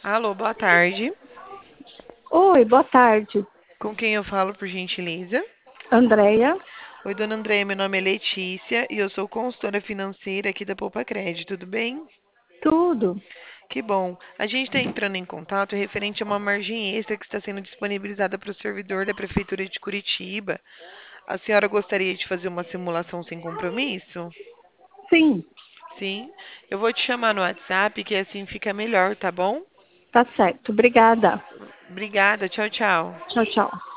Alô, boa tarde. Oi, boa tarde, Com quem eu falo, por gentileza? Andréia. Oi, dona Andréia, meu nome é Letícia e eu sou consultora financeira aqui da Poupa Crédito, tudo bem? Tudo? Que bom. A gente está entrando em contato referente a uma margem extra que está sendo disponibilizada para o servidor da Prefeitura de Curitiba. A senhora gostaria de fazer uma simulação sem compromisso? Sim, Sim. Eu vou te chamar no WhatsApp, que assim fica melhor, tá bom? tá certo. Obrigada. Obrigada, tchau, tchau. Tchau, tchau.